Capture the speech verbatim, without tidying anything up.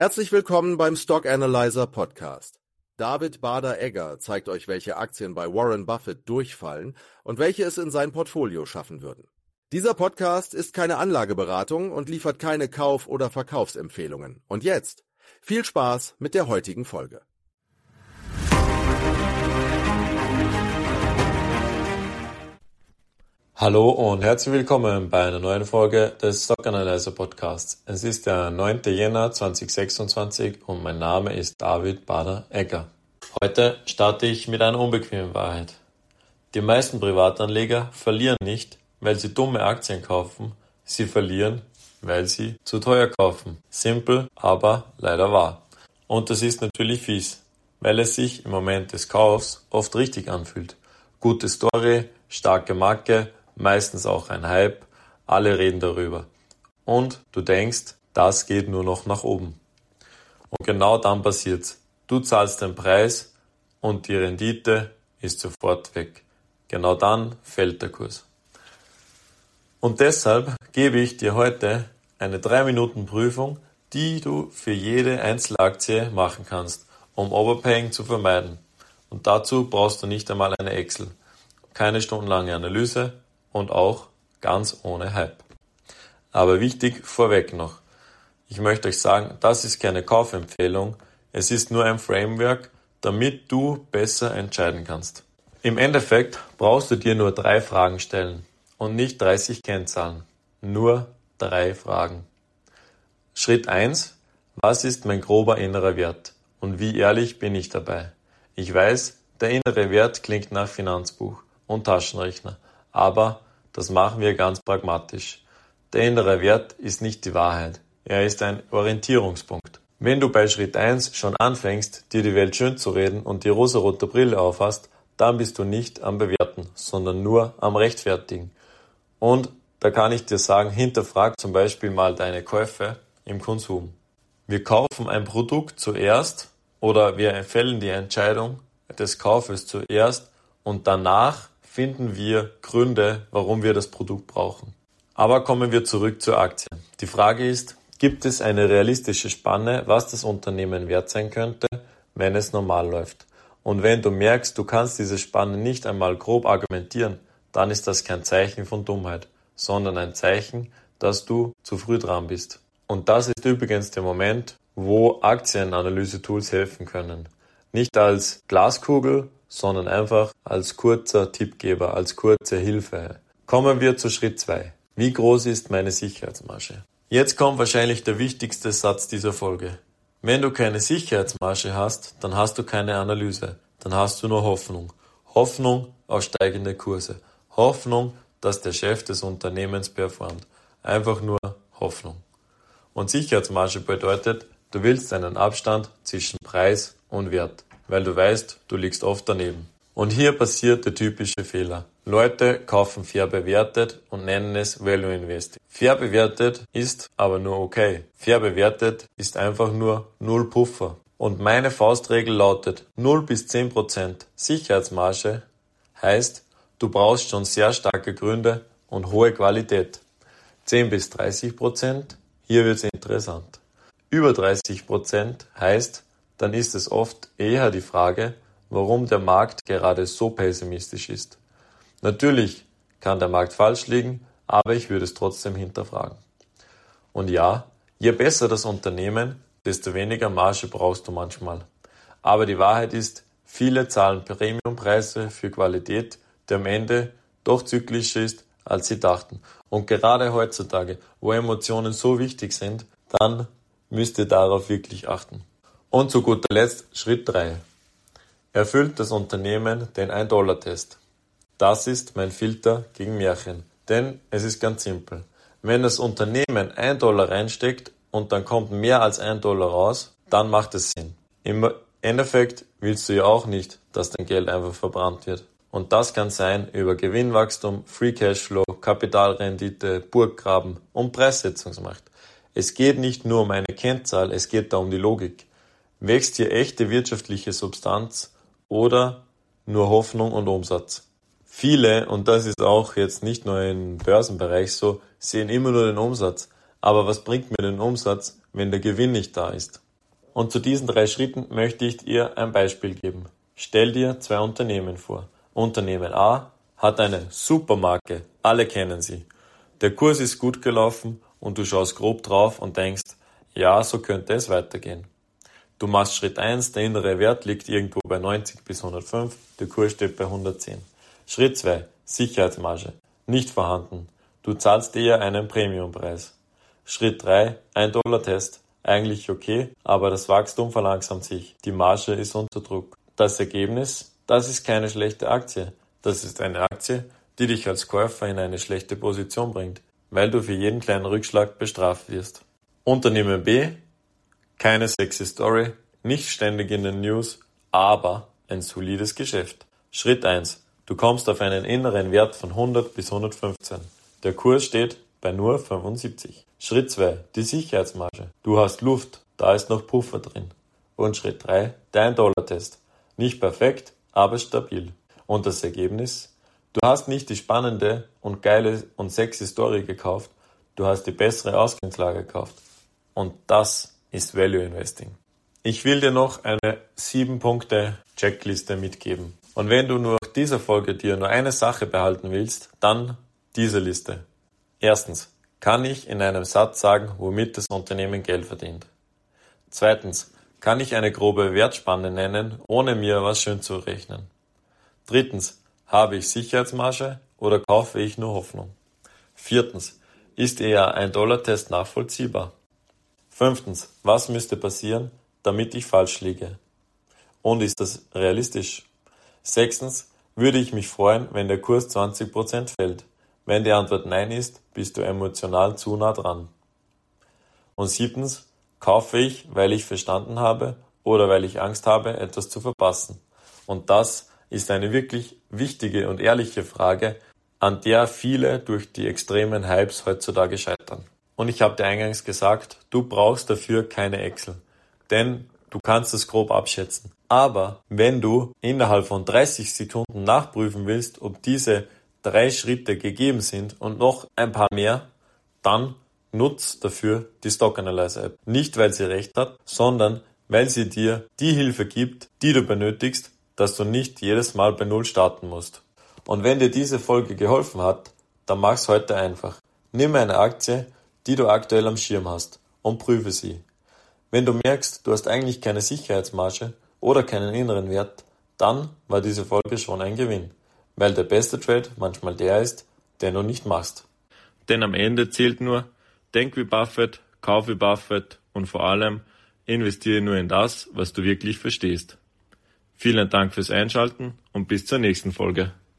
Herzlich willkommen beim Stock Analyzer Podcast. David Bader-Egger zeigt euch, welche Aktien bei Warren Buffett durchfallen und welche es in sein Portfolio schaffen würden. Dieser Podcast ist keine Anlageberatung und liefert keine Kauf- oder Verkaufsempfehlungen. Und jetzt viel Spaß mit der heutigen Folge. Hallo und herzlich willkommen bei einer neuen Folge des Stock Analyzer Podcasts. Es ist der neunte Jänner zweitausendsechsundzwanzig und mein Name ist David Bader-Egger. Heute starte ich mit einer unbequemen Wahrheit. Die meisten Privatanleger verlieren nicht, weil sie dumme Aktien kaufen, sie verlieren, weil sie zu teuer kaufen. Simpel, aber leider wahr. Und das ist natürlich fies, weil es sich im Moment des Kaufs oft richtig anfühlt. Gute Story, starke Marke, meistens auch ein Hype, alle reden darüber. Und du denkst, das geht nur noch nach oben. Und genau dann passiert's. Du zahlst den Preis und die Rendite ist sofort weg. Genau dann fällt der Kurs. Und deshalb gebe ich dir heute eine drei Minuten Prüfung, die du für jede Einzelaktie machen kannst, um Overpaying zu vermeiden. Und dazu brauchst du nicht einmal eine Excel. Keine stundenlange Analyse und auch ganz ohne Hype. Aber wichtig vorweg noch. Ich möchte euch sagen, das ist keine Kaufempfehlung. Es ist nur ein Framework, damit du besser entscheiden kannst. Im Endeffekt brauchst du dir nur drei Fragen stellen und nicht dreißig Kennzahlen. Nur drei Fragen. Schritt eins. Was ist mein grober innerer Wert? Und wie ehrlich bin ich dabei? Ich weiß, der innere Wert klingt nach Finanzbuch und Taschenrechner. Aber das machen wir ganz pragmatisch. Der innere Wert ist nicht die Wahrheit. Er ist ein Orientierungspunkt. Wenn du bei Schritt eins schon anfängst, dir die Welt schön zu reden und die rosarote Brille aufhast, dann bist du nicht am Bewerten, sondern nur am Rechtfertigen. Und da kann ich dir sagen, hinterfrag zum Beispiel mal deine Käufe im Konsum. Wir kaufen ein Produkt zuerst oder wir fällen die Entscheidung des Kaufes zuerst und danach finden wir Gründe, warum wir das Produkt brauchen. Aber kommen wir zurück zur Aktie. Die Frage ist, gibt es eine realistische Spanne, was das Unternehmen wert sein könnte, wenn es normal läuft? Und wenn du merkst, du kannst diese Spanne nicht einmal grob argumentieren, dann ist das kein Zeichen von Dummheit, sondern ein Zeichen, dass du zu früh dran bist. Und das ist übrigens der Moment, wo Aktienanalyse-Tools helfen können. Nicht als Glaskugel, sondern einfach als kurzer Tippgeber, als kurze Hilfe. Kommen wir zu Schritt zwei. Wie groß ist meine Sicherheitsmarge? Jetzt kommt wahrscheinlich der wichtigste Satz dieser Folge. Wenn du keine Sicherheitsmarge hast, dann hast du keine Analyse. Dann hast du nur Hoffnung. Hoffnung auf steigende Kurse. Hoffnung, dass der Chef des Unternehmens performt. Einfach nur Hoffnung. Und Sicherheitsmarge bedeutet, du willst einen Abstand zwischen Preis und Wert, weil du weißt, du liegst oft daneben. Und hier passiert der typische Fehler. Leute kaufen fair bewertet und nennen es Value Investing. Fair bewertet ist aber nur okay. Fair bewertet ist einfach nur null Puffer. Und meine Faustregel lautet null bis zehn Prozent Sicherheitsmarge heißt, du brauchst schon sehr starke Gründe und hohe Qualität. zehn bis dreißig Prozent, hier wird es interessant. Über dreißig Prozent heißt, dann ist es oft eher die Frage, warum der Markt gerade so pessimistisch ist. Natürlich kann der Markt falsch liegen, aber ich würde es trotzdem hinterfragen. Und ja, je besser das Unternehmen, desto weniger Marge brauchst du manchmal. Aber die Wahrheit ist, viele zahlen Premiumpreise für Qualität, die am Ende doch zyklischer ist, als sie dachten. Und gerade heutzutage, wo Emotionen so wichtig sind, dann müsst ihr darauf wirklich achten. Und zu guter Letzt Schritt drei. Erfüllt das Unternehmen den ein Dollar Test? Das ist mein Filter gegen Märchen. Denn es ist ganz simpel. Wenn das Unternehmen ein Dollar reinsteckt und dann kommt mehr als ein Dollar raus, dann macht es Sinn. Im Endeffekt willst du ja auch nicht, dass dein Geld einfach verbrannt wird. Und das kann sein über Gewinnwachstum, Free Cashflow, Kapitalrendite, Burggraben und Preissetzungsmacht. Es geht nicht nur um eine Kennzahl, es geht da um die Logik. Wächst hier echte wirtschaftliche Substanz oder nur Hoffnung und Umsatz? Viele, und das ist auch jetzt nicht nur im Börsenbereich so, sehen immer nur den Umsatz. Aber was bringt mir den Umsatz, wenn der Gewinn nicht da ist? Und zu diesen drei Schritten möchte ich dir ein Beispiel geben. Stell dir zwei Unternehmen vor. Unternehmen A hat eine Supermarke, alle kennen sie. Der Kurs ist gut gelaufen und du schaust grob drauf und denkst, ja, so könnte es weitergehen. Du machst Schritt eins, der innere Wert liegt irgendwo bei neunzig bis hundertfünf, der Kurs steht bei hundertzehn. Schritt zwei, Sicherheitsmarge, nicht vorhanden. Du zahlst eher einen Premiumpreis. Schritt drei, ein Dollar Test, eigentlich okay, aber das Wachstum verlangsamt sich. Die Marge ist unter Druck. Das Ergebnis, das ist keine schlechte Aktie. Das ist eine Aktie, die dich als Käufer in eine schlechte Position bringt, weil du für jeden kleinen Rückschlag bestraft wirst. Unternehmen B, keine sexy Story, nicht ständig in den News, aber ein solides Geschäft. Schritt eins, du kommst auf einen inneren Wert von hundert bis hundertfünfzehn. Der Kurs steht bei nur fünfundsiebzig. Schritt zwei, die Sicherheitsmarge. Du hast Luft, da ist noch Puffer drin. Und Schritt drei, der ein Dollar Test. Nicht perfekt, aber stabil. Und das Ergebnis? Du hast nicht die spannende und geile und sexy Story gekauft, du hast die bessere Ausgangslage gekauft. Und das ist Value Investing. Ich will dir noch eine sieben Punkte Checkliste mitgeben. Und wenn du nach dieser Folge dir nur eine Sache behalten willst, dann diese Liste. Erstens, kann ich in einem Satz sagen, womit das Unternehmen Geld verdient? Zweitens, kann ich eine grobe Wertspanne nennen, ohne mir was schön zu rechnen? Drittens, habe ich Sicherheitsmarge oder kaufe ich nur Hoffnung? Viertens, ist eher ein Dollar-Test nachvollziehbar? Fünftens, was müsste passieren, damit ich falsch liege? Und ist das realistisch? Sechstens, würde ich mich freuen, wenn der Kurs zwanzig Prozent fällt? Wenn die Antwort Nein ist, bist du emotional zu nah dran. Und siebtens, kaufe ich, weil ich verstanden habe oder weil ich Angst habe, etwas zu verpassen? Und das ist eine wirklich wichtige und ehrliche Frage, an der viele durch die extremen Hypes heutzutage scheitern. Und ich habe dir eingangs gesagt, du brauchst dafür keine Excel, denn du kannst es grob abschätzen. Aber wenn du innerhalb von dreißig Sekunden nachprüfen willst, ob diese drei Schritte gegeben sind und noch ein paar mehr, dann nutz dafür die Stock Analyzer App. Nicht, weil sie recht hat, sondern weil sie dir die Hilfe gibt, die du benötigst, dass du nicht jedes Mal bei Null starten musst. Und wenn dir diese Folge geholfen hat, dann mach's heute einfach. Nimm eine Aktie, die du aktuell am Schirm hast, und prüfe sie. Wenn du merkst, du hast eigentlich keine Sicherheitsmarge oder keinen inneren Wert, dann war diese Folge schon ein Gewinn, weil der beste Trade manchmal der ist, den du nicht machst. Denn am Ende zählt nur, denk wie Buffett, kauf wie Buffett und vor allem investiere nur in das, was du wirklich verstehst. Vielen Dank fürs Einschalten und bis zur nächsten Folge.